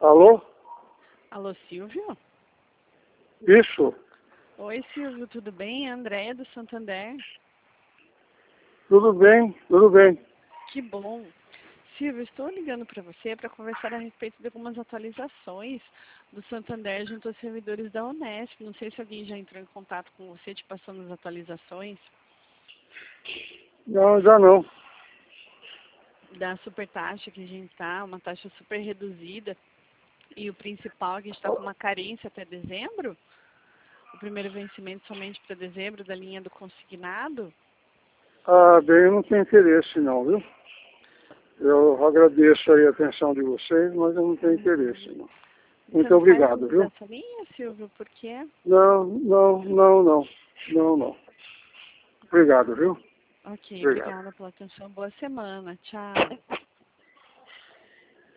Alô? Alô, Silvio? Isso? Oi, Silvio, tudo bem? É a Andréia do Santander. Tudo bem, tudo bem. Que bom. Silvio, estou ligando para você para conversar a respeito de algumas atualizações do Santander junto aos servidores da Unesp. Não sei se alguém já entrou em contato com você te passando as atualizações Não, já não. da super taxa que a gente está, uma taxa super reduzida. E o principal, que a gente está com uma carência até dezembro. O primeiro vencimento somente para dezembro da linha do consignado. Ah, bem, eu não tenho interesse não, viu? Eu agradeço aí a atenção de vocês, mas eu não tenho interesse não. Você Muito não faz obrigado, uso viu? dessa linha, Silvio? Por quê? Não, não, não, não. Não, não. Obrigado, viu? Ok, Obrigado. obrigada pela atenção. Boa semana. Tchau.